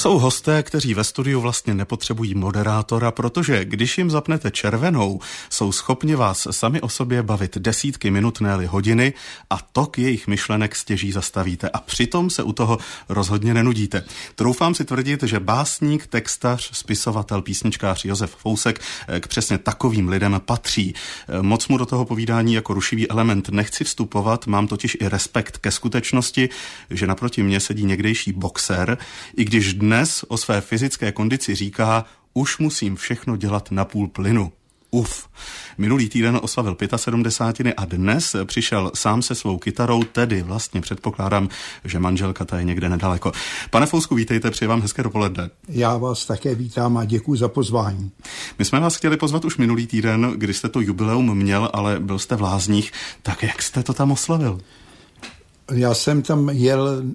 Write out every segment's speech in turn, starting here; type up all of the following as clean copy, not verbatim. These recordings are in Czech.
Jsou hosté, kteří ve studiu vlastně nepotřebují moderátora, protože když jim zapnete červenou, jsou schopni vás sami o sobě bavit desítky minut, ne-li hodiny a tok jejich myšlenek stěží zastavíte a přitom se u toho rozhodně nenudíte. Troufám si tvrdit, že básník, textař, spisovatel, písničkář Josef Fousek k přesně takovým lidem patří. Moc mu do toho povídání jako rušivý element nechci vstupovat, mám totiž i respekt ke skutečnosti, že naproti mně sedí někdejší boxer, i když dnes o své fyzické kondici říká, už musím všechno dělat na půl plynu. Minulý týden oslavil 75 a dnes přišel sám se svou kytarou, tedy vlastně předpokládám, že manželka ta je někde nedaleko. Pane Fousku, vítejte, přeji vám hezké dopoledne. Já vás také vítám a děkuji za pozvání. My jsme vás chtěli pozvat už minulý týden, kdy jste to jubileum měl, ale byl jste v Lázních, tak jak jste to tam oslavil? Já jsem tam jel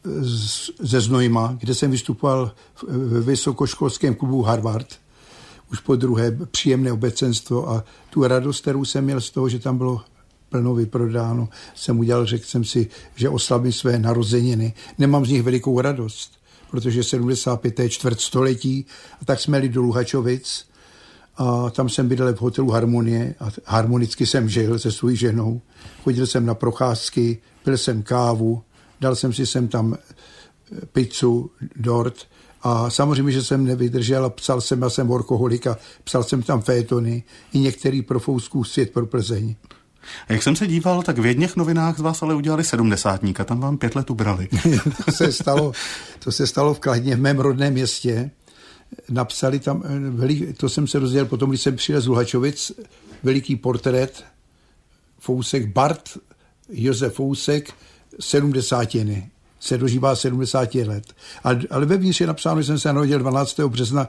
ze Znojma, kde jsem vystupoval ve vysokoškolském klubu Harvard, už po druhé příjemné obecenstvo a tu radost, kterou jsem měl z toho, že tam bylo plno vyprodáno, jsem udělal, řekl jsem si, že oslavím své narozeniny. Nemám z nich velikou radost, protože 75. je čtvrtstoletí a tak jsme jeli do Luhačovic a tam jsem bydlel v hotelu Harmonie a harmonicky jsem žil se svou ženou. Chodil jsem na procházky, pil jsem kávu, dal jsem si sem tam pizzu, dort a samozřejmě, že jsem nevydržel a psal jsem, já jsem workoholik a psal jsem tam fétony i některý pro Fouskův Svět pro Plzeň. A jak jsem se díval, tak v jedněch novinách z vás ale udělali 70. Tam vám 5 let ubrali. To se stalo v Kladně, v mém rodném městě. Napsali tam, to jsem se dozvěděl potom, když jsem přijel z Luhačovic, veliký portrét Fousek, Bart Josef Fousek, 70. se dožívá 70 let. Ale vevnitř je napsáno, že jsem se narodil 12. března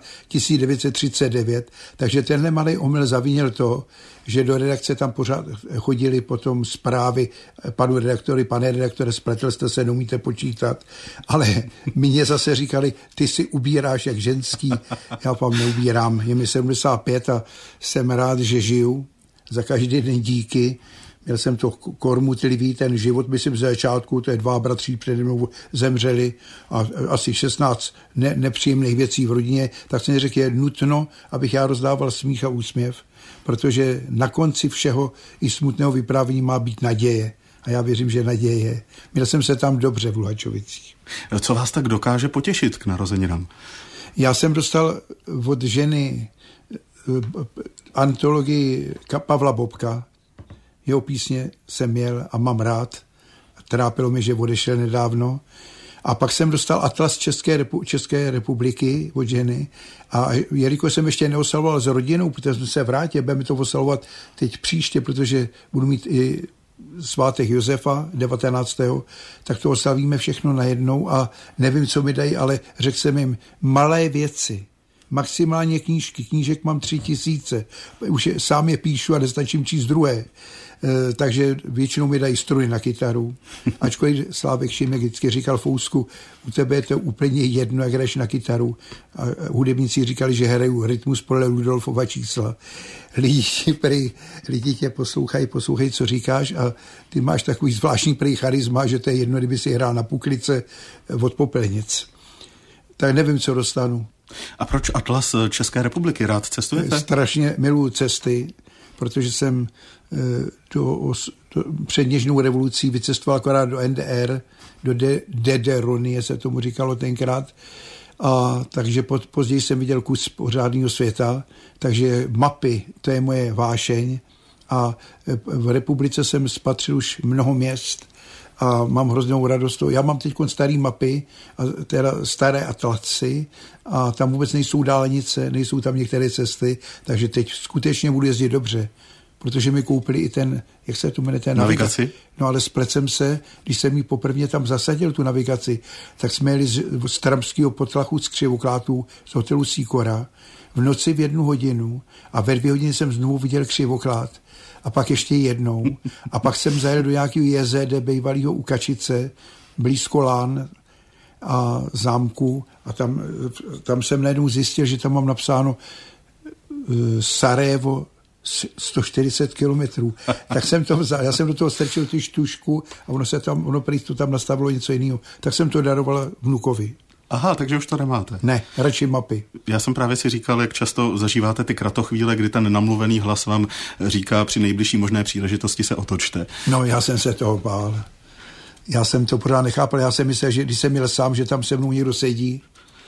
1939, takže tenhle malý omyl zavinil to, že do redakce tam pořád chodili potom zprávy, pane redaktore, spletl jste se, neumíte počítat, ale mě zase říkali, ty si ubíráš jak ženský, já vám neubírám, je mi 75 a jsem rád, že žiju, za každý den díky. Měl jsem to kormutlivý, ten život, myslím, z začátku, to je 2 bratři přede mnou zemřeli a asi 16 nepříjemných věcí v rodině, tak jsem řekl, je nutno, abych já rozdával smích a úsměv, protože na konci všeho i smutného vyprávění má být naděje. A já věřím, že naděje je. Měl jsem se tam dobře v Luhačovicích. Co vás tak dokáže potěšit k narozeninám? Já jsem dostal od ženy antologii Pavla Bobka. Jeho písně jsem měl a mám rád. Trápilo mě, že odešel nedávno. A pak jsem dostal atlas České republiky od ženy. A jelikož jsem ještě neoslavoval s rodinou, protože jsem se vrátil, budeme to oslavovat teď příště, protože budu mít i svátek Josefa 19. tak to oslavíme všechno najednou a nevím, co mi dají, ale řekl jsem jim malé věci. Maximálně knížek mám 3000. Už sám je píšu a nestačím číst druhé. Takže většinou mi dají struny na kytaru. Ačkoliv Slávek Šimek vždycky říkal Fousku, u tebe je to úplně jedno, jak hraješ na kytaru. A hudebníci říkali, že hraju rytmus podle Rudolfova čísla. Lidi tě poslouchají, co říkáš a ty máš takový zvláštní charisma, že to je jedno, kdyby si hrál na puklice od popelnic. Tak nevím, co dostanu. A proč atlas České republiky? Rád cestujete? Strašně miluji cesty, protože jsem před něžnou revolucí vycestoval akorát do NDR, do Dederonie se tomu říkalo tenkrát. A takže později jsem viděl kus pořádného světa, takže mapy, to je moje vášeň. A v republice jsem spatřil už mnoho měst a mám hroznou radost. Já mám teď staré mapy, teda staré atlasy a tam vůbec nejsou dálnice, nejsou tam některé cesty, takže teď skutečně budu jezdit dobře. Protože mi koupili i ten, jak se to jmenuje, ten navigaci. No ale splet jsem se, když jsem mi poprvé tam zasadil tu navigaci, tak jsme jeli z Tramského potlachu z Křivoklátů z hotelu Sikora v noci v 1 hodinu a ve 2 hodiny jsem znovu viděl Křivoklát a pak ještě jednou a pak jsem zajel do nějakého JZD bývalého u Kačice, blízko Lán a zámku a tam jsem najednou zjistil, že tam mám napsáno Sarajevo 140 kilometrů. Tak jsem to vzal, já jsem do toho strčil tu štušku a ono prý to tam nastavilo něco jiného. Tak jsem to daroval vnukovi. Aha, takže už to nemáte. Ne, radši mapy. Já jsem právě si říkal, jak často zažíváte ty kratochvíle, kdy ten namluvený hlas vám říká při nejbližší možné příležitosti se otočte. No, já jsem se toho bál. Já jsem to pořád nechápal. Já jsem myslel, že když jsem měl sám, že tam se mnou někdo sedí.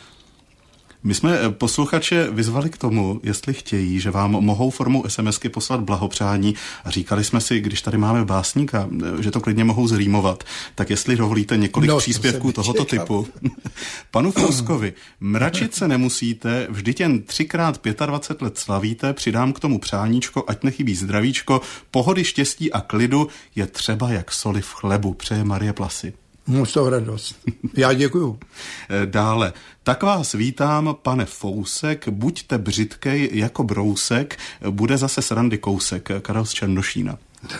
My jsme posluchače vyzvali k tomu, jestli chtějí, že vám mohou formou SMSky poslat blahopřání a říkali jsme si, když tady máme básníka, že to klidně mohou zrýmovat, tak jestli dovolíte několik příspěvků tohoto typu. Panu Fouskovi, mračit se nemusíte, vždyť jen 3x 25 let slavíte, přidám k tomu přáníčko, ať nechybí zdravíčko, pohody, štěstí a klidu je třeba jak soli v chlebu, přeje Marie Plasy. Moc to radost. Já děkuju. Dále. Tak vás vítám, pane Fousek, buďte břitkej jako brousek, bude zase srandy kousek. Karel z Černošína.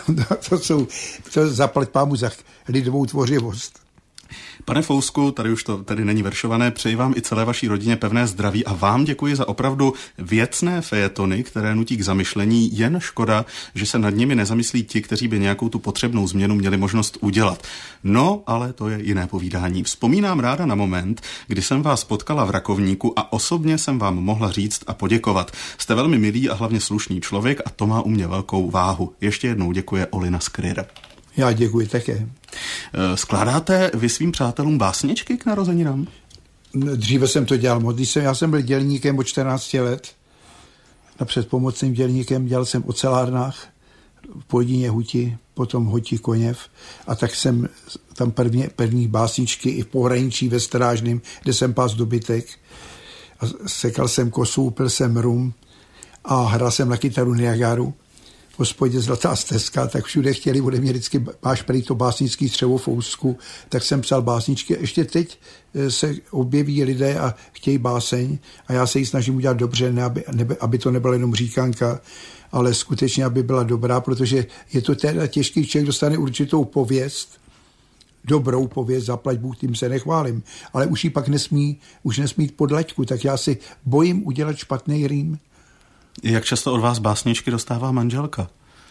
To zaplať pámu za lidovou tvořivost. Pane Fousku, tady už to tady není veršované, přeji vám i celé vaší rodině pevné zdraví a vám děkuji za opravdu věcné fejetony, které nutí k zamyšlení, jen škoda, že se nad nimi nezamyslí ti, kteří by nějakou tu potřebnou změnu měli možnost udělat. No, ale to je jiné povídání. Vzpomínám ráda na moment, kdy jsem vás potkala v Rakovníku a osobně jsem vám mohla říct a poděkovat. Jste velmi milý a hlavně slušný člověk a to má u mě velkou váhu. Ještě jednou děkuje Olina Skryr. Já děkuji také. Skládáte vy svým přátelům básničky k narozeninám? Dříve jsem to dělal moc. Já jsem byl dělníkem od 14 let. Napřed pomocným dělníkem dělal jsem v ocelárnách v Poldině Huti, potom Hoti Koněv a tak jsem tam první básničky i v pohraničí ve Strážném, kde jsem pás dobytek. A sekal jsem kosu, pil jsem rum a hrál jsem na kytaru Niagaru. V hospodě Zlatá stezka, tak všude chtěli ode mě vždycky, máš prý to básnický střevo Fousku, tak jsem psal básničky. Ještě teď se objeví lidé a chtějí báseň a já se ji snažím udělat dobře, aby to nebyla jenom říkanka, ale skutečně, aby byla dobrá, protože je to teda těžký, člověk dostane určitou pověst, dobrou pověst, zaplať Bůh, tím se nechválím, ale už ji pak nesmí pod laťku, tak já si bojím udělat špatný rým. Jak často od vás básničky dostává manželka?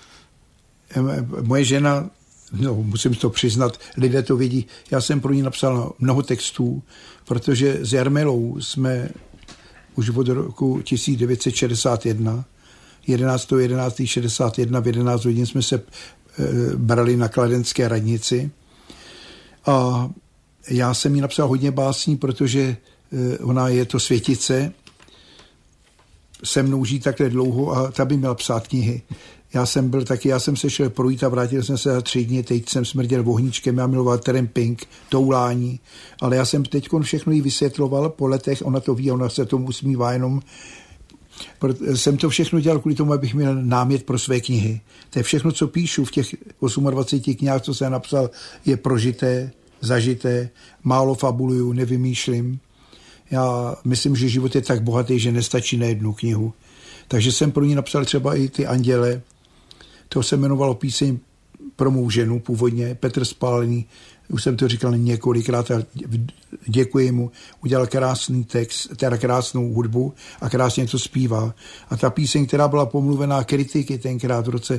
Moje žena, no, musím to přiznat, lidé to vidí, já jsem pro ní napsal mnoho textů, protože s Jarmilou jsme už od roku 1961, 11.11.61 v 11 hodin jsme se brali na kladenské radnici a já jsem jí napsal hodně básní, protože ona je to světice, se mnou žít takhle dlouho a ta by měla psát knihy. Já jsem se šel projít a vrátil jsem se za 3 dny, teď jsem smrděl vohníčkem, já miloval tramping, toulání, ale já jsem teď všechno jí vysvětloval po letech, ona to ví, ona se tomu usmívá jenom. Jsem to všechno dělal kvůli tomu, abych měl námět pro své knihy. To je všechno, co píšu v těch 28 knihách, co jsem napsal, je prožité, zažité, málo fabuluju, nevymýšlím. Já myslím, že život je tak bohatý, že nestačí na jednu knihu. Takže jsem pro ní napsal třeba i ty Anděle. To se jmenovalo píseň pro mou ženu původně, Petr Spálený. Už jsem to říkal několikrát a děkuji mu. Udělal krásný text, teda krásnou hudbu a krásně to zpívá. A ta píseň, která byla pomluvená kritiky tenkrát v roce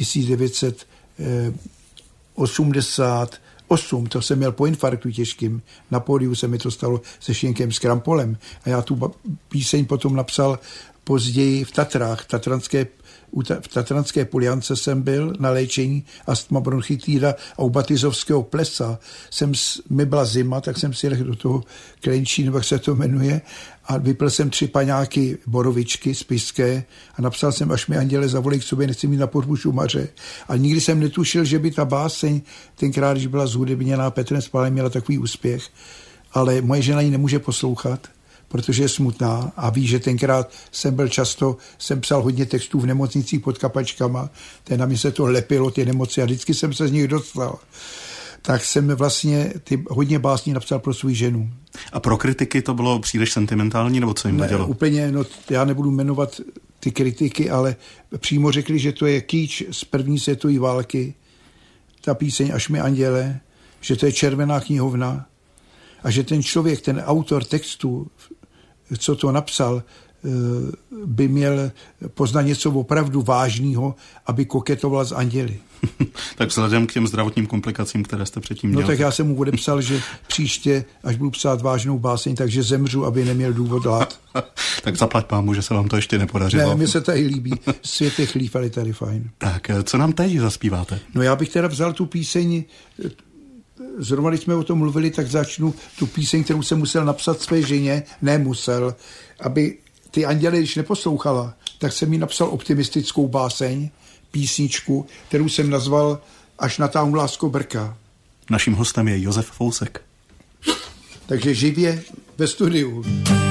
1988, to jsem měl po infarktu těžkým, na pódiu se mi to stalo se Šinkem s Krampolem a já tu píseň potom napsal později v Tatrách, v Tatranské Poliance jsem byl na léčení astma bronchitída a u Batizovského plesa mi byla zima, tak jsem si řekl do toho Klenčí, nebo jak se to jmenuje, a vypil jsem 3 paňáky borovičky spišské a napsal jsem, až mi anděle zavolej k sobě, nechci mít na pohřbu šumaře. A nikdy jsem netušil, že by ta báseň, tenkrát, když byla zhudebněná Petrem Spálený, měla takový úspěch. Ale moje žena ji nemůže poslouchat, protože je smutná a ví, že tenkrát jsem psal hodně textů v nemocnicích pod kapačkama, na mě se to lepilo, ty nemoci, a vždycky jsem se z nich dostal. Tak jsem vlastně hodně básní napsal pro svou ženu. A pro kritiky to bylo příliš sentimentální, nebo co jim vadilo? Úplně, já nebudu jmenovat ty kritiky, ale přímo řekli, že to je kýč z první světové války, ta píseň Až mi anděle, že to je červená knihovna a že ten člověk, ten autor textu, co to napsal, by měl poznat něco opravdu vážného, aby koketoval s anděli. Tak vzhledem k těm zdravotním komplikacím, které jste předtím měl. No tak já jsem mu odepsal, že příště, až budu psát vážnou báseň, takže zemřu, aby neměl důvod lát. Tak zaplať pámu, že se vám to ještě nepodařilo. Ne, mně se tady líbí. Svět je chlív, ale tady fajn. Tak, co nám teď zaspíváte? No já bych teda vzal tu píseň, zrovna když jsme o tom mluvili, tak začnu tu píseň, kterou jsem musel napsat své ženě, nemusel, aby ty anděle, když neposlouchala, tak jsem jí napsal optimistickou báseň, písničku, kterou jsem nazval Až natáhnu lásko brka. Naším hostem je Josef Fousek. Takže živě ve studiu.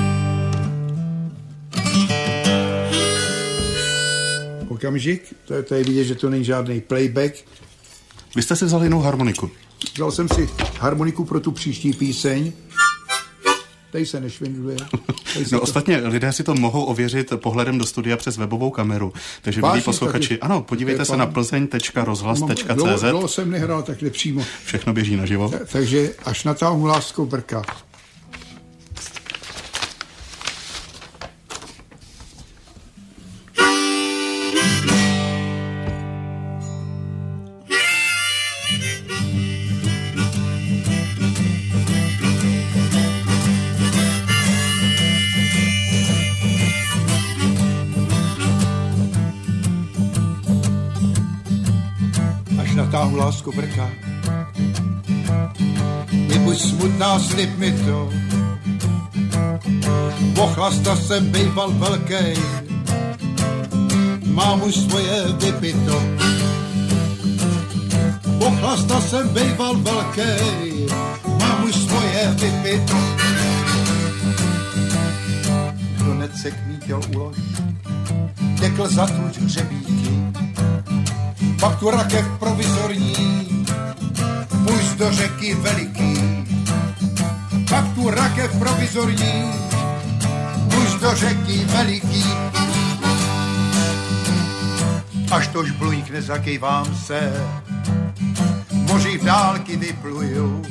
Okamžik, to je vidět, že to není žádný playback. Vy jste si vzal jinou harmoniku. Vzal jsem si harmoniku pro tu příští píseň. Tady se nešvindluje. No ostatně lidé si to mohou ověřit pohledem do studia přes webovou kameru. Takže milí posluchači, ano, podívejte se na plzeň.rozhlas.cz. Dlouho jsem nehrál takhle přímo. Všechno běží naživo. Takže Až natáhnu lásko brka. Natáhnu lásko brka. Nebuď smutná, slib mi to. Pochlasta jsem bejval velkej, mám už svoje vypito. Pochlasta jsem bejval velkej, mám už svoje vypito. Donecek mý těl ulož, tekl za tuč hřebíky. Pak tu rakev provizorní, půjď do řeky veliký. Pak tu rakev provizorní, půjď do řeky veliký. Až tož bluňkne, zakývám se, moři v dálky vypluju.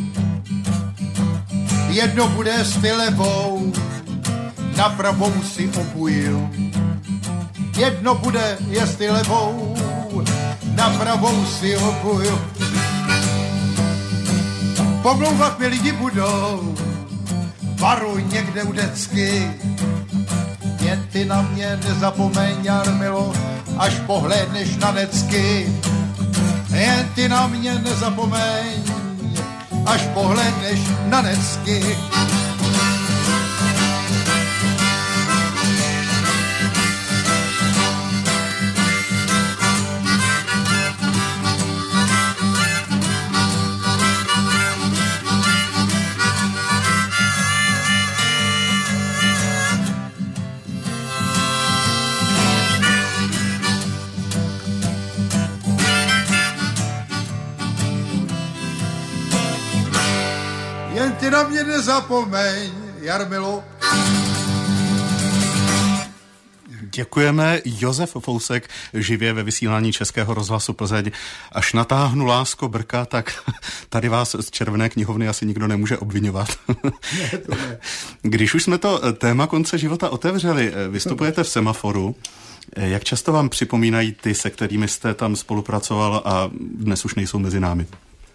Jedno bude s ty levou, na pravou si obuju. Jedno bude, jestli levou, na pravou si obuju. Pomlouvat mi lidi budou, varuj někde u decky. Jen ty na mě nezapomeň, Jarmilo, až pohlédneš na necky. Jen ty na mě nezapomeň, až pohlédneš na necky. Jen ty na mě nezapomeň, Jarmilo. Děkujeme. Josef Fousek živě ve vysílání Českého rozhlasu Plzeň. Až natáhnu lásko brka, tak tady vás z Červené knihovny asi nikdo nemůže obvinovat. Ne, to ne. Když už jsme to téma konce života otevřeli, vystupujete v Semaforu. Jak často vám připomínají ty, se kterými jste tam spolupracoval a dnes už nejsou mezi námi?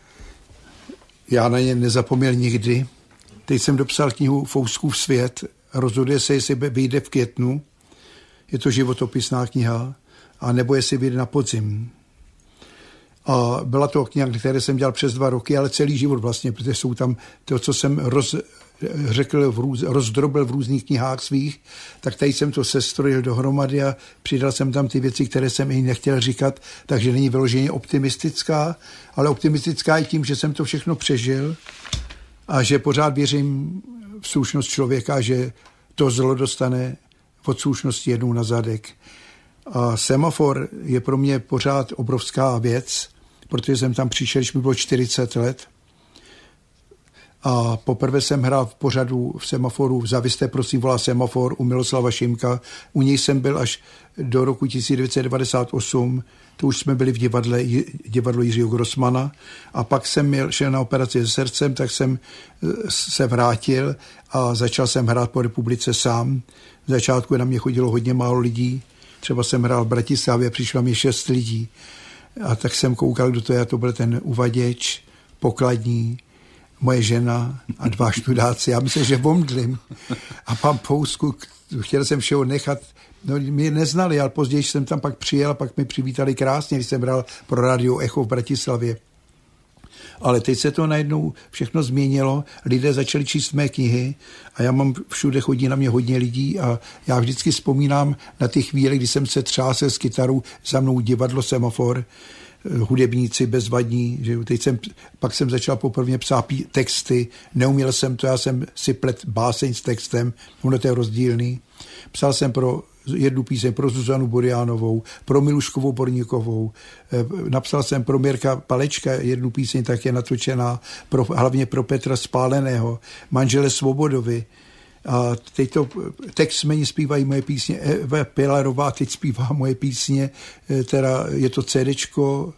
Já na ně nezapomněl nikdy. Teď jsem dopsal knihu Fouskův svět. Rozhoduje se, jestli vyjde v květnu. Je to životopisná kniha. A nebo jestli vyjde na podzim. A byla to kniha, které jsem dělal přes 2 roky, ale celý život vlastně, protože jsou tam to, co jsem rozdrobil v různých knihách svých, tak tady jsem to sestrojil dohromady a přidal jsem tam ty věci, které jsem i nechtěl říkat, takže není vyloženě optimistická, ale optimistická i tím, že jsem to všechno přežil a že pořád věřím v slušnost člověka, že to zlo dostane od slušnosti jednou na zadek. A Semafor je pro mě pořád obrovská věc, protože jsem tam přišel, když mi bylo 40 let. A poprvé jsem hrál v pořadu v Semaforu, Zaviste prosím volá Semafor u Miloslava Šimka. U něj jsem byl až do roku 1998, to už jsme byli v divadlo Jiřího Grossmana. A pak jsem šel na operaci se srdcem, tak jsem se vrátil a začal jsem hrát po republice sám. V začátku na mě chodilo hodně málo lidí. Třeba jsem hrál v Bratislavě, přišlo mi 6 lidí. A tak jsem koukal, kdo to je, to byl ten uvaděč, pokladní, moje žena a 2 študáci. Já myslím, že omdlím. A pan Pousku, chtěl jsem všeho nechat, no mě neznali, ale později jsem tam pak přijel a pak mi přivítali krásně, když jsem hrál pro Radio Echo v Bratislavě. Ale teď se to najednou všechno změnilo, lidé začali číst mé knihy a já mám všude chodí na mě hodně lidí a já vždycky vzpomínám na ty chvíle, kdy jsem se třásel s kytarou, za mnou divadlo Semafor, hudebníci bezvadní, že pak jsem začal poprvé psát texty, neuměl jsem to, já jsem si plet báseň s textem, ono to je rozdílný. Psal jsem pro jednu píseň pro Zuzanu Buriánovou, pro Miluškovou Borníkovou, napsal jsem pro Mirka Palečka jednu píseň, tak je natočená hlavně pro Petra Spáleného, Manžele Svobodovi. A teď to textmeni zpívají moje písně, Eva Pilarová teď zpívá moje písně, teda je to CDčko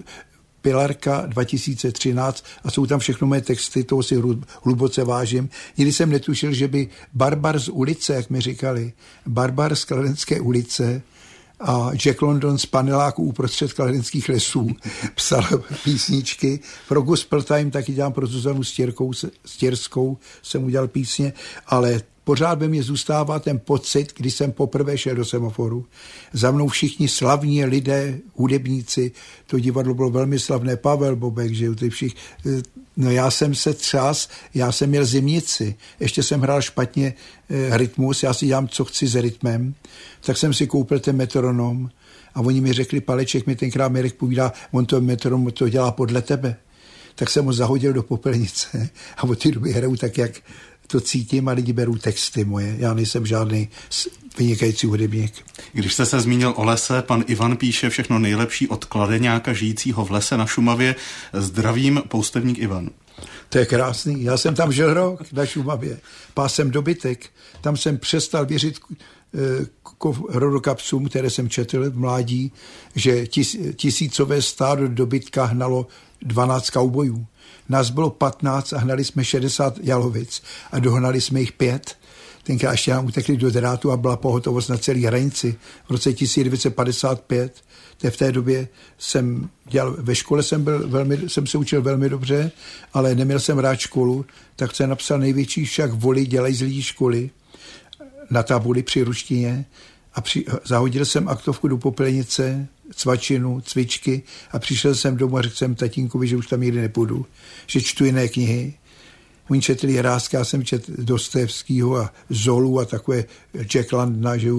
Pilarka 2013 a jsou tam všechno moje texty, toho si hluboce vážím. Nikdy jsem netušil, že by Barbar z ulice, jak mi říkali, Barbar z Kladenské ulice a Jack London z paneláku uprostřed kladenských lesů psal písničky. Pro Gospel Time taky dělám pro Zuzanu Stěrskou, jsem udělal písně, ale pořád ve mně zůstává ten pocit, když jsem poprvé šel do Semaforu. Za mnou všichni slavní lidé, hudebníci, to divadlo bylo velmi slavné, Pavel Bobek, že ty všichni. No já jsem se třás, já jsem měl zimnici, ještě jsem hrál špatně rytmus, já si dělám, co chci s rytmem, tak jsem si koupil ten metronom a oni mi řekli, Paleček mi tenkrát Mirek povídá, on to metronom to dělá podle tebe. Tak jsem ho zahodil do popelnice a od té doby hraju tak, jak to cítím a lidi berou texty moje. Já nejsem žádný vynikající hudebník. Když jste se zmínil o lese, pan Ivan píše všechno nejlepší od kladeňáka žijícího v lese na Šumavě. Zdravím, poustevník Ivan. To je krásný. Já jsem tam žil rok na Šumavě. Pás jsem dobytek. Tam jsem přestal věřit rodokapsům, které jsem četl v mládí, že tisícové stádo dobytka hnalo 12 kaubojů. Nás bylo 15 a hnali jsme 60 jalovic a dohnali jsme jich 5. Tenkrát ještě nám utekli do drátu a byla pohotovost na celý hranici. V roce 1955, v té době jsem dělal, ve škole jsem se učil velmi dobře, ale neměl jsem rád školu, tak jsem napsal největší však voli dělají z lidí školy na tabuli při ruštině a zahodil jsem aktovku do popelnice, cvačinu, cvičky a přišel jsem domů a řekl jsem tatínkovi, že už tam nikdy nepůjdu, že čtu jiné knihy. Oni četli Jiráska, já jsem četl Dostojevskýho a Zolu a takové Jack Londona, že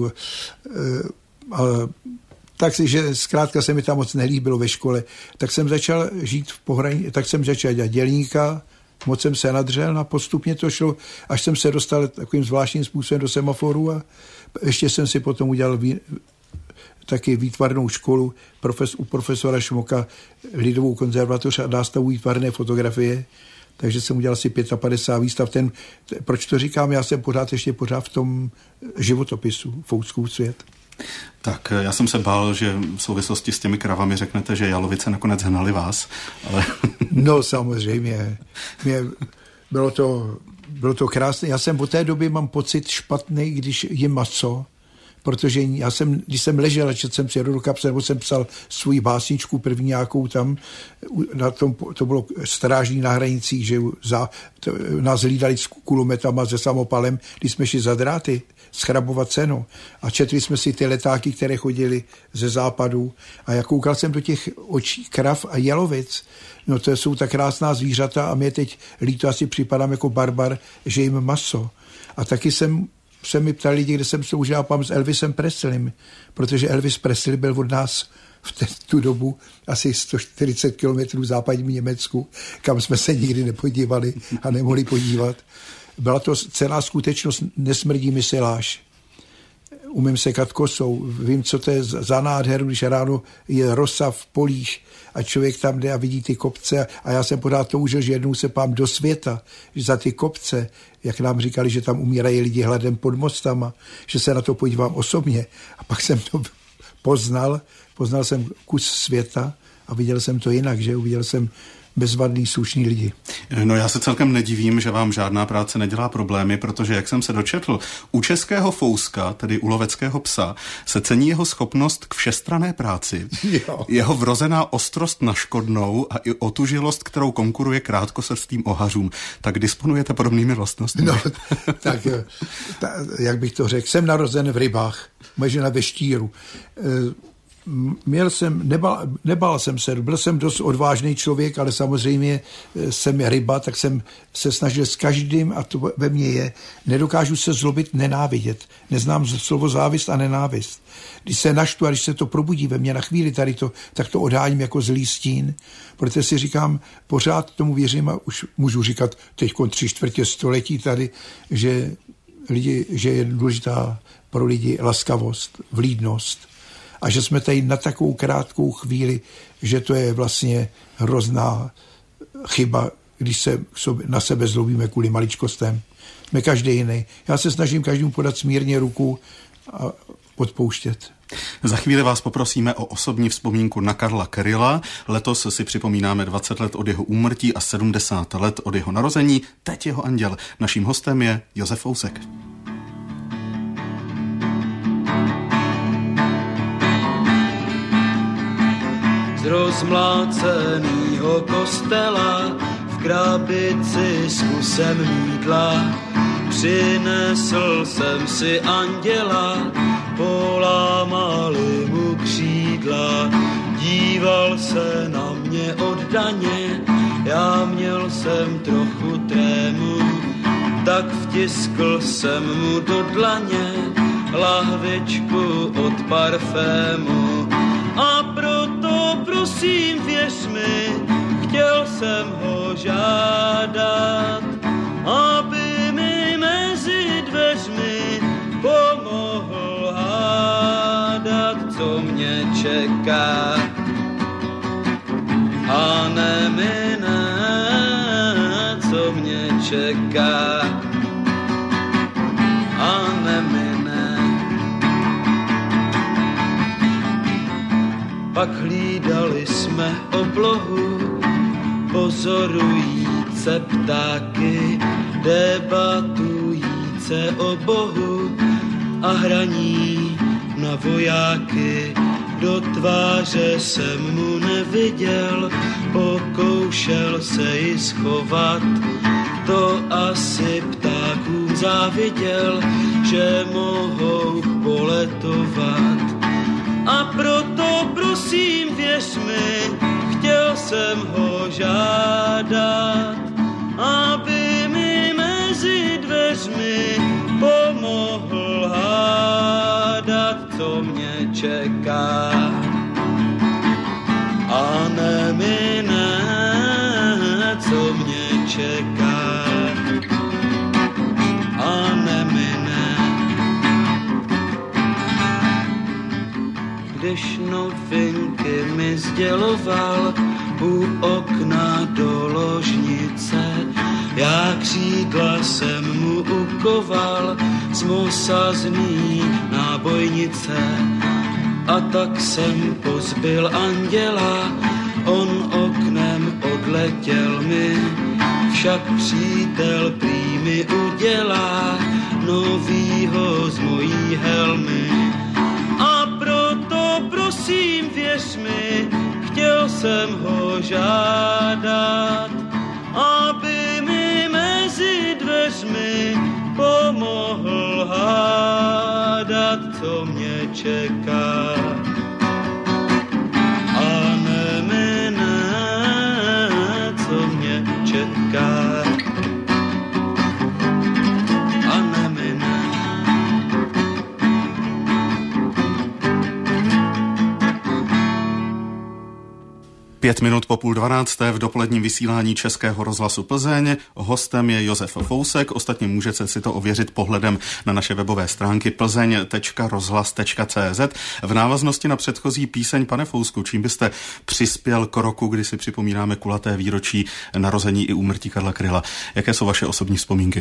takže zkrátka se mi tam moc nelíbilo ve škole. Tak jsem začal žít v pohraničí, tak jsem začal dělat dělníka, moc jsem se nadřel a postupně to šlo, až jsem se dostal takovým zvláštním způsobem do Semaforu a ještě jsem si potom udělal taky výtvarnou školu u profesora Šmoka, Lidovou konzervatoř a nástavu výtvarné fotografie, takže jsem udělal si 55 výstav. Proč to říkám? Já jsem pořád v tom životopisu Fouckův svět. Tak já jsem se bál, že v souvislosti s těmi kravami řeknete, že jalovice nakonec hnali vás. Ale... No samozřejmě. Bylo to krásné. Já jsem od té doby mám pocit špatný, když jim maso, protože když jsem ležel a četl jsem si rodokapsy, nebo jsem psal svou básničku první nějakou tam, to bylo strážní na hranicích, že nás hlídali s kulometama, se samopalem, když jsme šli za dráty schrabovat seno a četli jsme si ty letáky, které chodily ze západu a já koukal jsem do těch očí krav a jalovic. No to jsou tak krásná zvířata a mě teď líto asi připadám jako barbar, že jim maso. A taky se mi ptali lidi, kde jsem se užil s Elvisem Presleym, protože Elvis Presley byl od nás v tu dobu asi 140 kilometrů v západním Německu, kam jsme se nikdy nepodívali a nemohli podívat. Byla to celá skutečnost, nesmrdí mi siláš. umím sekat kosou, vím, co to je za nádheru, když ráno je rosa v polích a člověk tam jde a vidí ty kopce a já jsem pořád toužil, že jednou se pám do světa, že za ty kopce, jak nám říkali, že tam umírají lidi hladem pod mostama, že se na to podívám osobně a pak jsem to poznal jsem kus světa a viděl jsem to jinak, že uviděl jsem bezvadný, slušný lidi. No já se celkem nedivím, že vám žádná práce nedělá problémy, protože, jak jsem se dočetl, u českého fouska, tedy u loveckého psa, se cení jeho schopnost k všestranné práci, jeho vrozená ostrost na škodnou a i otužilost, kterou konkuruje krátkosrstým ohařům. Tak disponujete podobnými vlastnostmi? No, tak jak bych to řekl, jsem narozen v Rybách, moje žena ve Štíru. Nebál jsem se, byl jsem dost odvážný člověk, ale samozřejmě jsem ryba, tak jsem se snažil s každým, a to ve mně je, nedokážu se zlobit, nenávidět. Neznám slovo závist a nenávist. Když se naštvu a když se to probudí ve mně na chvíli tady to, tak to odháním jako zlý stín, protože si říkám, pořád tomu věřím a už můžu říkat teďkon 3/4 století tady, že je důležitá pro lidi laskavost, vlídnost. A že jsme tady na takovou krátkou chvíli, že to je vlastně hrozná chyba, když se na sebe zlobíme kvůli maličkostem. Jsme každý jiný. Já se snažím každému podat smírně ruku a odpouštět. Za chvíli vás poprosíme o osobní vzpomínku na Karla Kryla. Letos si připomínáme 20 let od jeho úmrtí a 70 let od jeho narození. Teď jeho anděl. Naším hostem je Josef Fousek. Z rozmlácenýho kostela v krabici s kusem mýdla přinesl jsem si anděla, polámali mu křídla. Díval se na mě oddaně, já měl jsem trochu trému, tak vtiskl jsem mu do dlaně lahvičku od parfému. A proto prosím věř mi, chtěl jsem ho žádat, aby mi mezi dveřmi pomohl hádat, co mě čeká. A nemine, co mě čeká. A nemine. Pak hlídali jsme oblohu, pozorujíce ptáky, debatujíce o Bohu a hraní na vojáky. Do tváře jsem mu neviděl, pokoušel se ji schovat. To asi ptákům záviděl, že mohou poletovat. A proto prosím věř mi, chtěl jsem ho žádat, aby mi mezi dveřmi pomohl hádat, co mě čeká. A nemine, co mě čeká. A nemine. Když novinky mi sděloval u okna do ložnice, já křídla jsem mu ukoval z mosazný nábojnice. A tak jsem pozbyl anděla, on oknem odletěl mi, však přítel prý mi udělá novýho z mojí helmy. A proto prosím věř mi, chtěl jsem ho žádat, aby mi mezi dveřmi pomohl hádat, co mě čeká. A nemine, co mě čeká. 5 minut po 11:30 v dopoledním vysílání Českého rozhlasu Plzeň. Hostem je Josef Fousek, ostatně můžete si to ověřit pohledem na naše webové stránky plzeň.rozhlas.cz. V návaznosti na předchozí píseň, pane Fousku, čím byste přispěl k roku, kdy si připomínáme kulaté výročí narození i úmrtí Karla Kryla? Jaké jsou vaše osobní vzpomínky?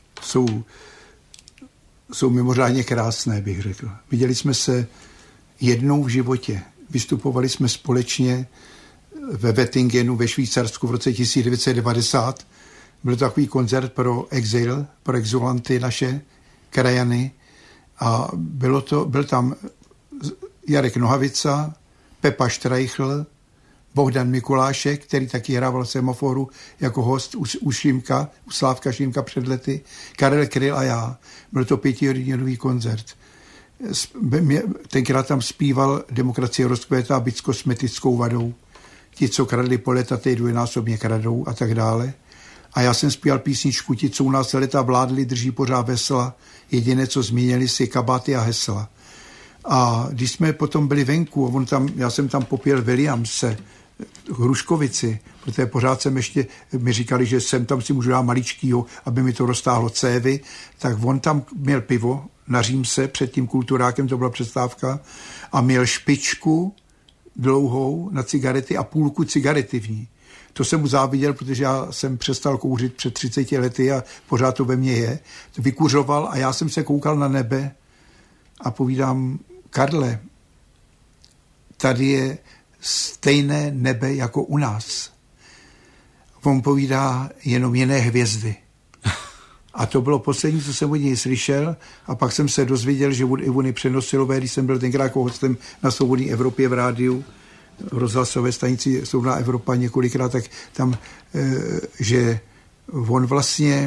Jsou mimořádně krásné, bych řekl. Viděli jsme se jednou v životě. Vystupovali jsme společně ve Wettingenu ve Švýcarsku v roce 1990. Byl to takový koncert pro exil, pro exilanty naše krajany. A byl tam Jarek Nohavica, Pepa Štreichl, Bohdan Mikulášek, který taky hrával Semaforu jako host u Slávka Šímka před lety, Karel Kryl a já. Byl to 5hodinový koncert. Tenkrát tam zpíval Demokracie rozkvétá, byť s kosmetickou vadou. Ti, co kradli po léta, teď dvojnásobně kradou a tak dále. A já jsem zpíval písničku Ti, co u nás léta vládli, drží pořád vesla. Jediné, co změnili si kabáty a hesla. A když jsme potom byli venku, já jsem tam popěl Williamse, Hruškovici, protože pořád jsem ještě, mi říkali, že jsem tam si můžu dát maličkýho, aby mi to roztáhlo cévy, tak on tam měl pivo na Římse, před tím Kulturákem, to byla přestávka, a měl špičku dlouhou na cigarety a půlku cigarety v ní. To jsem mu záviděl, protože já jsem přestal kouřit před 30 lety a pořád to ve mně je. To vykuřoval a já jsem se koukal na nebe a povídám, Karle, tady je stejné nebe jako u nás. On povídá, jenom jiné hvězdy. A to bylo poslední, co jsem od něj slyšel, a pak jsem se dozvěděl, že i oni přenosilové, když jsem byl tenkrát jako hostem na Svobodné Evropě v rádiu, v rozhlasové stanici Svobodná Evropa několikrát, tak tam, že on vlastně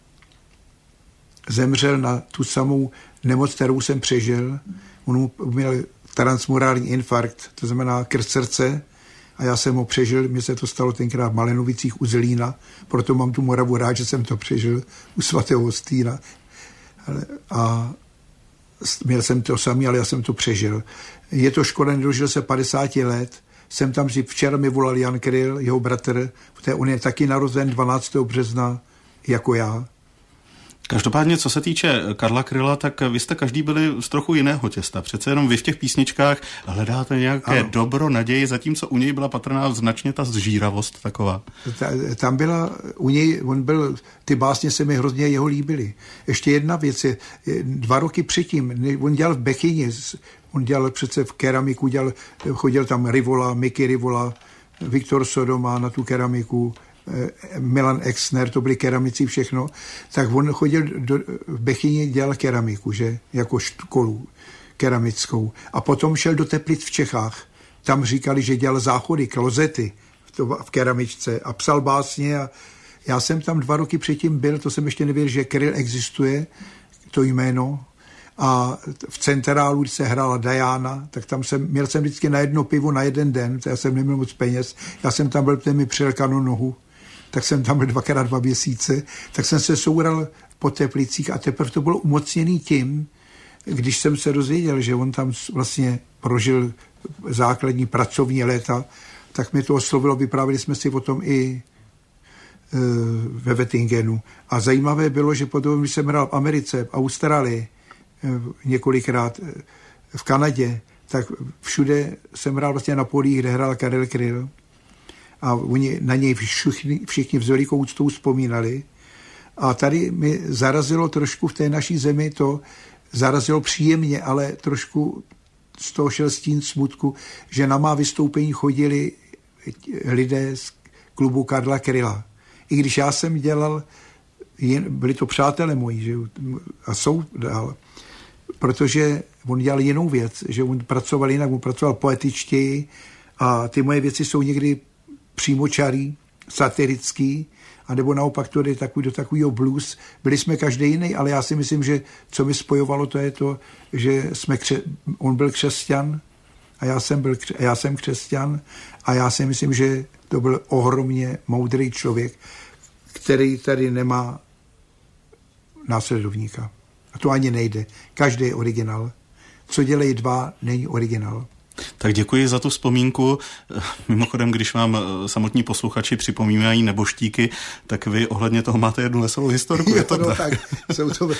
zemřel na tu samou nemoc, kterou jsem přežil. On měl transmurální infarkt, to znamená krč srdce, a já jsem ho přežil, mně se to stalo tenkrát v Malenovicích u Zlína, proto mám tu Moravu rád, že jsem to přežil u svatého Hostýna. A měl jsem to samý, ale já jsem to přežil. Je to škoda, nedožil se 50 let, jsem tam včera mi volal Jan Kryl, jeho bratr, protože on je taky narozen 12. března jako já. Každopádně, co se týče Karla Kryla, tak vy jste každý byli z trochu jiného těsta. Přece jenom vy v těch písničkách hledáte nějaké dobro, naději, zatímco u něj byla patrná značně ta zžíravost taková. Tam byla, u něj, ty básně se mi hrozně jeho líbily. Ještě jedna věc je, 2 roky předtím, on dělal v Bechyni, on dělal přece v keramiku, chodil tam Rivola, Mickey Rivola, Viktor Sodoma na tu keramiku, Milan Exner, to byli keramici všechno, tak on chodil v Bechyni, dělal keramiku, že, jako školu keramickou. A potom šel do Teplic v Čechách. Tam říkali, že dělal záchody, klozety v keramičce a psal básně. A já jsem tam 2 roky předtím byl, to jsem ještě nevěděl, že Kryl existuje, to jméno. A v Centrálu, když se hrála Diana, tak tam měl jsem vždycky na jedno pivo na jeden den, já jsem neměl moc peněz, já jsem tam byl, ten mi přelkano nohu, tak jsem tam byl 2x2 měsíce, tak jsem se soural po Teplicích a teprve to bylo umocněný tím, když jsem se dozvěděl, že on tam vlastně prožil základní pracovní léta, tak mě to oslovilo, vyprávěli jsme si o tom i ve Wettingenu. A zajímavé bylo, že potom, když jsem hrál v Americe, v Austrálii, několikrát v Kanadě, tak všude jsem hrál vlastně na polích, kde hrál Karel Kryl. A oni na něj všichni s velikou úctou vzpomínali. A tady mi zarazilo trošku v té naší zemi, to zarazilo příjemně, ale trošku z toho šel stín smutku, že na má vystoupení chodili lidé z klubu Karla Kryla. I když já jsem dělal, byli to přátelé moji, že, a jsou dál, protože on dělal jinou věc, že on pracoval jinak, on pracoval poetičtěji a ty moje věci jsou někdy přímočarý, satirický, anebo naopak to jde do takového blues. Byli jsme každý jiný, ale já si myslím, že co mi spojovalo, to je to, že on byl křesťan a já jsem křesťan a já si myslím, že to byl ohromně moudrý člověk, který tady nemá následovníka. A to ani nejde. Každý je originál. Co dělají 2, není originál. Tak děkuji za tu vzpomínku. Mimochodem, když vám samotní posluchači připomínají neboštíky, tak vy ohledně toho máte jednu veselou historku. Je to tak? Jsou to...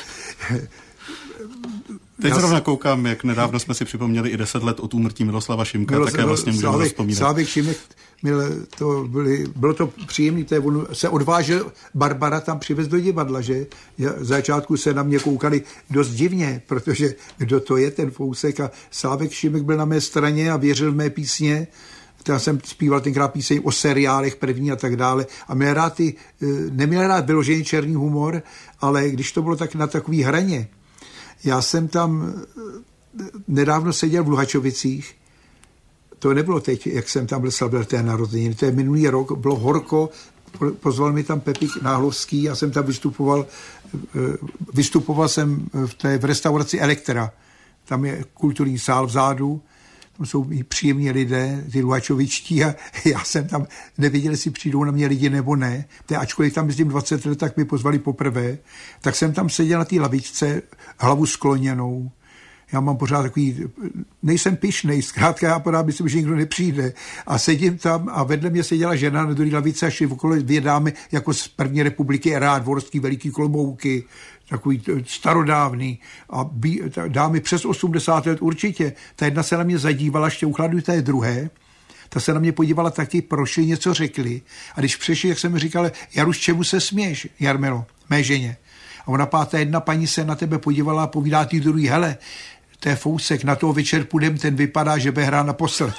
Teď zrovna koukám, jak nedávno jsme si připomněli i 10 let od úmrtí Miloslava Šimka, také vlastně můžeme rozpomínat. Slávek Šimek, bylo to příjemný, on se odvážil, Barbara tam přivez do divadla, že? V začátku se na mě koukali dost divně, protože kdo to je ten Fousek, a Slávek Šimek byl na mé straně a věřil v mé písně. Já jsem zpíval tenkrát píseň o seriálech první a tak dále a neměl rád vyložený černý humor, ale když to bylo tak na takový hraně. Já jsem tam nedávno seděl v Luhačovicích, to nebylo teď, jak jsem tam byl slavil té narozeniny, to je minulý rok, bylo horko, pozval mi tam Pepík Náhlovský, já jsem tam vystupoval jsem v restauraci Elektra, tam je kulturní sál vzadu, tam jsou příjemní lidé, ty Luhačovičtí, a já jsem tam nevěděl, jestli přijdou na mě lidi nebo ne. Ačkoliv tam jezdím 20 let, tak mi pozvali poprvé. Tak jsem tam seděl na té lavičce, hlavu skloněnou. Já mám pořád takový, nejsem pyšnej, zkrátka já pořád myslím, že nikdo nepřijde. A sedím tam a vedle mě seděla žena na druhé lavice a šli okolo dvě dámy jako z první republiky, Rád Dvorský, veliký klobouky, takový starodávný. A dámy přes 80 let určitě. Ta jedna se na mě zadívala, ještě u chladu té druhé. Ta se na mě podívala taky, prošli, něco řekli. A když přešli, jak jsem mi říkal, Jaruš, čemu se směješ, Jarmilo, mé ženě? A ona pátá jedna paní se na tebe podívala a povídá ty druhý, hele, to je Fousek, na toho večer půjdem, ten vypadá, že bude hrát naposled.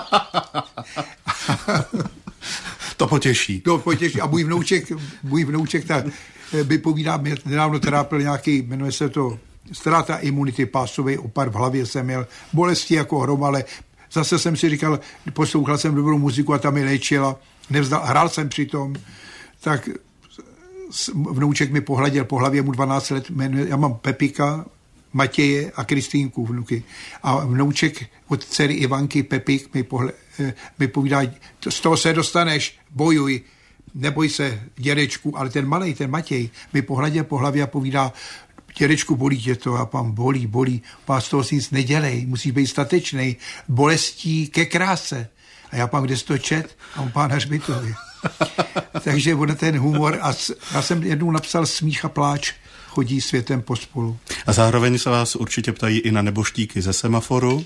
To potěší. To potěší. A můj vnouček tak vypovídá, mě nedávno trápil nějaký, jmenuje se to ztráta imunity, pásový opar v hlavě jsem měl, bolesti jako hrom, ale zase jsem si říkal, poslouchal jsem dobrou muziku a ta mi léčila, hrál jsem přitom, tak vnouček mi pohladil po hlavě, mu 12 let, já mám Pepika, Matěje a Kristýnku vnuky. A vnouček od dcery Ivanky, Pepik, mi povídá, z toho se dostaneš, bojuj, neboj se, dědečku, ale ten malej, ten Matěj, mi pohladil po hlavě a povídá, dědečku, bolí tě to, a pán bolí, pán z toho si nic nedělej, musí být statečnej, bolestí ke kráse. A já pán, kde jsi to čet? A on pán Hřbitově. Takže on ten humor, a já jsem jednou napsal Smích a pláč chodí světem pospolu. A zároveň se vás určitě ptají i na neboštíky ze Semaforu.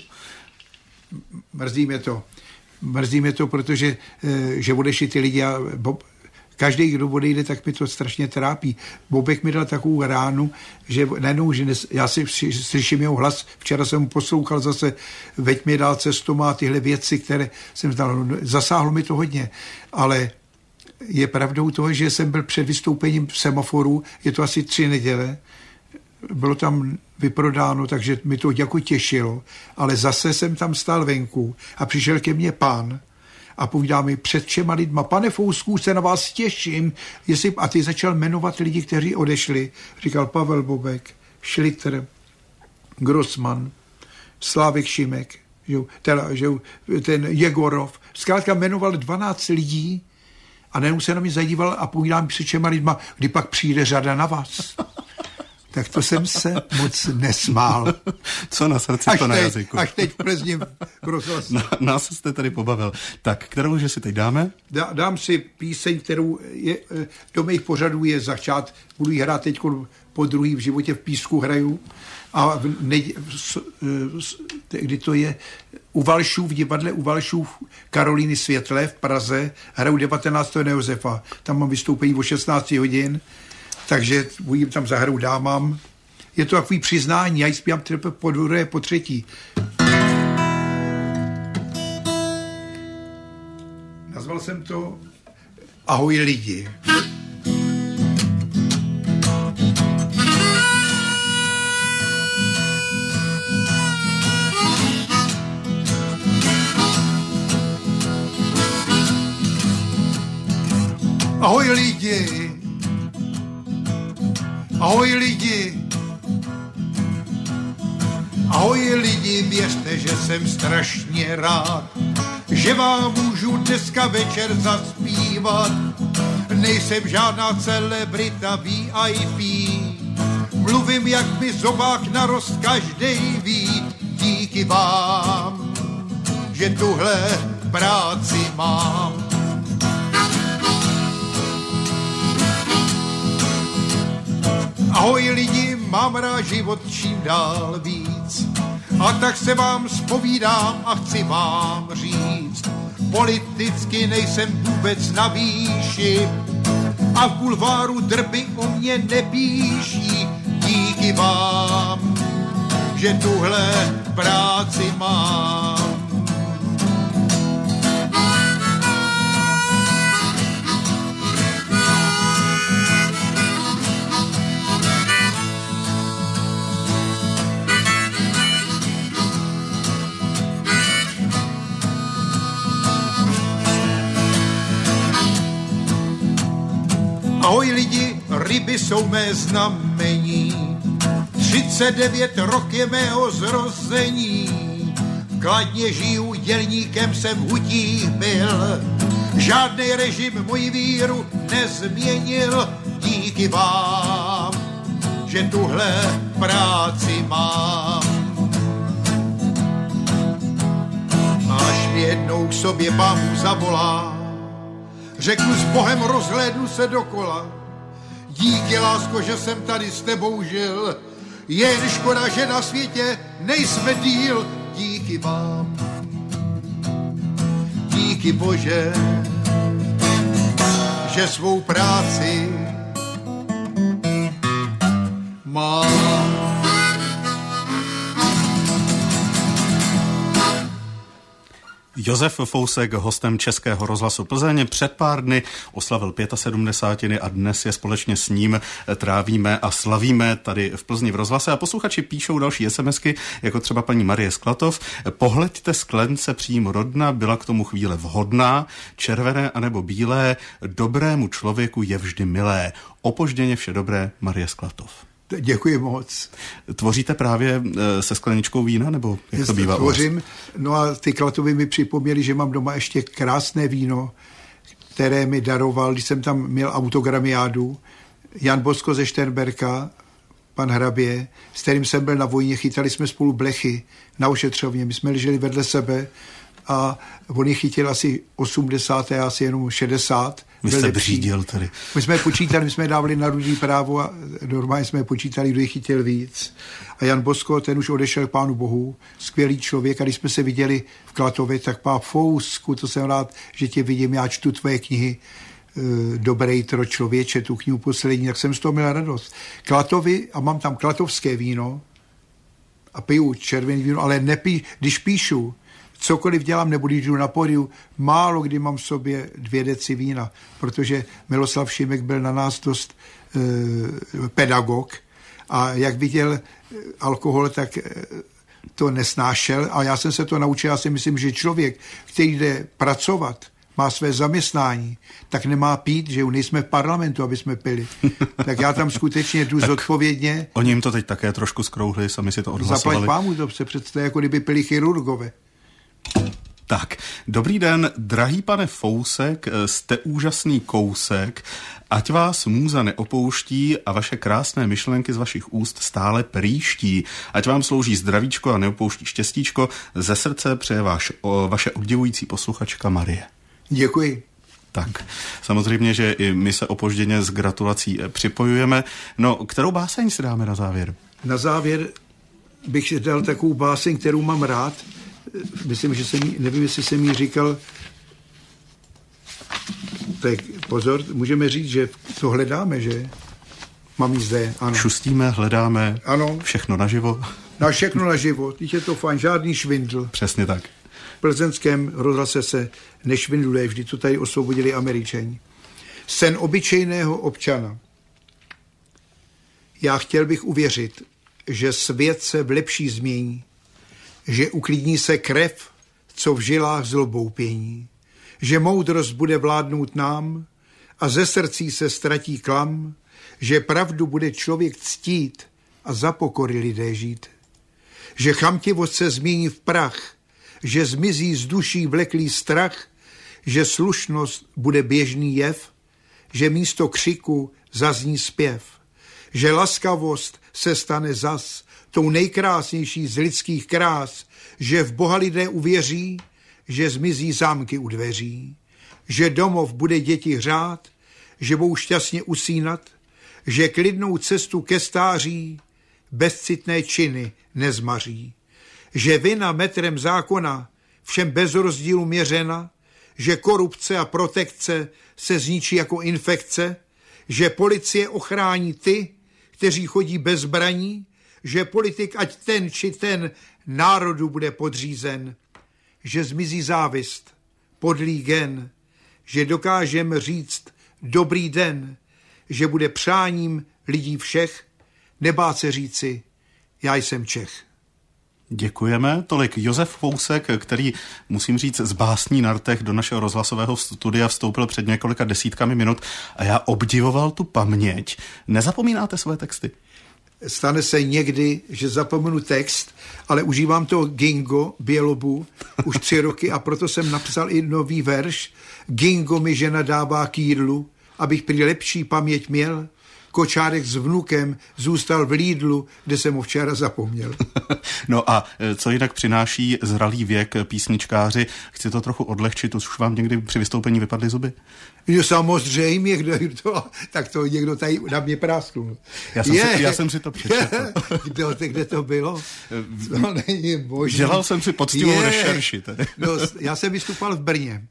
Mrzí mě to, protože že odešli ty lidi a každý, kdo odejde, tak mi to strašně trápí. Bobek mi dal takovou ránu, že najednou, že já si slyším jeho hlas, včera jsem mu poslouchal zase, veď mi dál cestu, má tyhle věci, které jsem znal, zasáhlo mi to hodně, ale je pravdou toho, že jsem byl před vystoupením v Semaforu, je to asi 3 neděle, bylo tam vyprodáno, takže mi to jako těšilo, ale zase jsem tam stál venku a přišel ke mně pán a povídá mi před všema lidma, pane Fousku, se na vás těším, a ty začal jmenovat lidi, kteří odešli. Říkal Pavel Bobek, Šlitr, Grossman, Slávek Šimek, ten Jegorov. Zkrátka jmenoval 12 lidí a najednou se na mě zadíval a povídá mi před všema lidma, kdy pak přijde řada na vás. Tak to jsem se moc nesmál. Co na srdci, to na jazyku. Až teď v Plzni v rozhlasu. Nás jste tady pobavil. Tak, kterou že si teď dáme? Dám si píseň, kterou do mých pořadů je začát. Budu ji hrát teď po druhý v životě, v Písku hraju. A kdy to je u Valšů, v divadle u Valšů Karolíny Světlé v Praze, hraju 19. Josefa. Tam mám vystoupení o 16 hodin. Takže jim tam zahraju dámám. Je to takový přiznání, já ji zpívám po druhé, po třetí. Nazval jsem to Ahoj lidi. Ahoj lidi. Ahoj lidi, ahoj lidi, věřte, že jsem strašně rád, že vám můžu dneska večer zaspívat. Nejsem žádná celebrita VIP, mluvím, jak mi zobák narost, každej ví, díky vám. že tuhle práci mám. Ahoj lidi, mám rád život čím dál víc, a tak se vám zpovídám a chci vám říct, politicky nejsem vůbec na výši a v bulváru drby o mě nepíší. Díky vám, že tuhle práci mám. Ahoj lidi, ryby jsou mé znamení, 39 rok je mého zrození. V Kladně žiju, dělníkem jsem v hutích byl, žádný režim moji víru nezměnil. Díky vám, že tuhle práci mám. Až mě jednou k sobě Pán zavolá, řeknu s Bohem, rozhlédnu se dokola. Díky, lásko, že jsem tady s tebou žil, jen škoda, že na světě nejsme díl. Díky vám, díky Bože, že svou práci mám. Josef Fousek, hostem Českého rozhlasu Plzeň, před pár dny oslavil 75 a dnes je společně s ním trávíme a slavíme tady v Plzni v rozhlase. A posluchači píšou další SMSky, jako třeba paní Marie Sklatov. Pohleďte sklence přímo do dna, byla k tomu chvíle vhodná, červené anebo bílé, dobrému člověku je vždy milé. Opožděně vše dobré, Marie Sklatov. Děkuji moc. Tvoříte právě se skleničkou vína, nebo jak to bývá? Tvořím, no a ty Klatovy mi připomněli, že mám doma ještě krásné víno, které mi daroval, když jsem tam měl autogramiádu, Jan Bosko ze Šternberka, pan hrabě, s kterým jsem byl na vojně, chytali jsme spolu blechy na ošetřovně, my jsme leželi vedle sebe a on je chytil asi 80, já asi jenom 60. Vy jste břídil tady. My jsme počítali, my jsme dávali na rudý právo a normálně jsme počítali, kdo je chytil víc. A Jan Bosko, ten už odešel k Pánu Bohu, skvělý člověk, a když jsme se viděli v Klatově, tak pán Fousku, to jsem rád, že tě vidím, já čtu tvoje knihy, Dobrý tro člověče, tu knihu poslední, tak jsem z toho měl radost. Klatovy, a mám tam klatovské víno a piju červený víno, ale když píšu, cokoliv dělám, nebo když jdu na pódiu, málo kdy mám v sobě 2 deci vína, protože Miloslav Šimek byl na nás dost pedagog a jak viděl alkohol, tak to nesnášel a já jsem se to naučil. Já si myslím, že člověk, který jde pracovat, má své zaměstnání, tak nemá pít, že nejsme v parlamentu, aby jsme pili. Tak já tam skutečně jdu zodpovědně. Oni jim to teď také trošku skrouhli, sami si to odhlasovali. Zaplať pámu, to se představuje, jako kdyby pili chirurgové. Tak, dobrý den, drahý pane Fousek, jste úžasný kousek, ať vás můza neopouští a vaše krásné myšlenky z vašich úst stále prýští. Ať vám slouží zdravíčko a neopouští štěstíčko. Ze srdce přeje vaše obdivující posluchačka Marie. Děkuji. Tak, samozřejmě, že i my se opožděně s gratulací připojujeme. No, kterou báseň si dáme na závěr? Na závěr bych dal takovou báseň, kterou mám rád. Myslím, že nevím, jestli jsem jí říkal. Tak pozor, můžeme říct, že to hledáme, že? Mám jí zde, ano. Šustíme, hledáme, ano. Všechno naživo. Na všechno naživo, teď je to fajn, žádný švindl. Přesně tak. V plzeňském rozhlase se nešvindluje, vždy to tady osvobodili Američani. Sen obyčejného občana. Já chtěl bych uvěřit, že svět se v lepší změní, že uklidní se krev, co v žilách zlobou pění, že moudrost bude vládnout nám a ze srdcí se ztratí klam, že pravdu bude člověk ctít a za pokory lidé žít, že chamtivost se změní v prach, že zmizí z duší vleklý strach, že slušnost bude běžný jev, že místo křiku zazní zpěv, že laskavost se stane zas tou nejkrásnější z lidských krás, že v Boha lidé uvěří že zmizí zámky u dveří, že domov bude děti hřát, že budou šťastně usínat, že klidnou cestu ke stáří bezcitné činy nezmaří, že vina metrem zákona všem bez rozdílu měřena, že korupce a protekce se zničí jako infekce, že policie ochrání ty, kteří chodí bez zbraní, že politik, ať ten či ten národu bude podřízen, že zmizí závist, podlý gen, že dokážeme říct dobrý den, že bude přáním lidí všech, nebát se říci, já jsem Čech. Děkujeme. Tolik Josef Fousek, který, musím říct, z básní na rtech do našeho rozhlasového studia vstoupil před několika desítkami minut a já obdivoval tu paměť. Nezapomínáte své texty? Stane se někdy, že zapomenu text, ale užívám to Gingo Bělobu už 3 roky a proto jsem napsal i nový verš. Gingo mi žena dává k jídlu, abych prý lepší paměť měl. Kočárek s vnukem zůstal v Lidlu, kde jsem ho včera zapomněl. No a co jinak přináší zralý věk písničkáři? Chci to trochu odlehčit, už vám někdy při vystoupení vypadly zuby? Jo, samozřejmě, tak to někdo tady na mě prásknul. Já jsem si to přečetl. Kde to bylo? To není možné. Dělal jsem si poctivou rešerši. Tedy. No, já jsem vystupoval v Brně.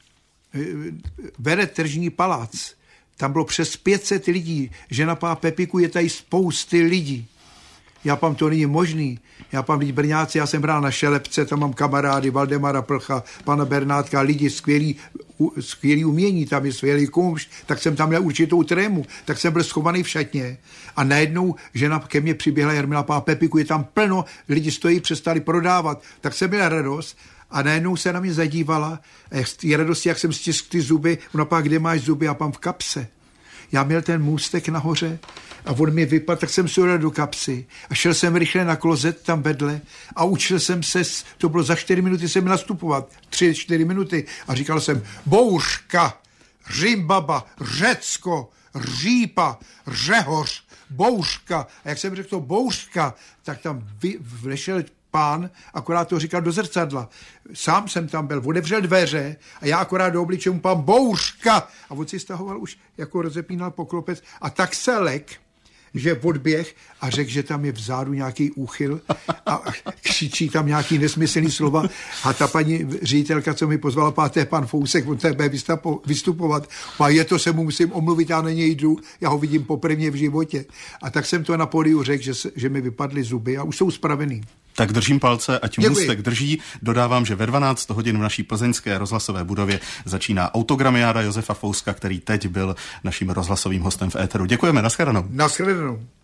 Vede Tržní palác. Tam bylo přes 500 lidí, že na Pepiku je tady spousty lidí. Já pám, to není možný. Já pám, lidi Brňáci, já jsem hrál na Šelepce, tam mám kamarády, Valdemara Plcha, pana Bernátka, lidi skvělý umění, tam je skvělý kumšt, tak jsem tam měl určitou trému, tak jsem byl schovaný v šatně a najednou žena ke mně přiběhla, Jarmila, pá, Pepiku, je tam plno, lidi stojí, přestali prodávat, tak jsem měl radost. A najednou se na mě zadívala, je radost, jak jsem stiskl ty zuby, ona pá, kde máš zuby, já pám v kapse. Já měl ten můstek nahoře a on mi vypadl, tak jsem si ho dal do kapsy a šel jsem rychle na klozet tam vedle a učil jsem se, to bylo za 4 minuty jsem nastupovat, 3-4 minuty a říkal jsem bouřka, Římbaba, Řecko, Řípa, Řehoř, bouřka. A jak jsem řekl to bouřka, tak tam vlešel pán, akorát to říkal do zrcadla. Sám jsem tam byl, otevřel dveře a já akorát do obličeje mu pán bouřka. A on si stahoval už, jako rozepínal poklopec a tak se lek, že odběh a řekl, že tam je vzadu nějaký úchyl a křičí tam nějaký nesmyslný slova a ta paní ředitelka, co mi pozvala, pan Fousek, on tebe vystupovat, a je to, se mu musím omluvit, já na něj jdu, já ho vidím poprvé v životě. A tak jsem to na pódiu řekl, že mi vypadly zuby a už jsou spravený. Tak držím palce, ať můstek drží. Dodávám, že ve 12 hodin v naší plzeňské rozhlasové budově začíná autogramiáda Josefa Fouska, který teď byl naším rozhlasovým hostem v éteru. Děkujeme, nashledanou. Nashledanou.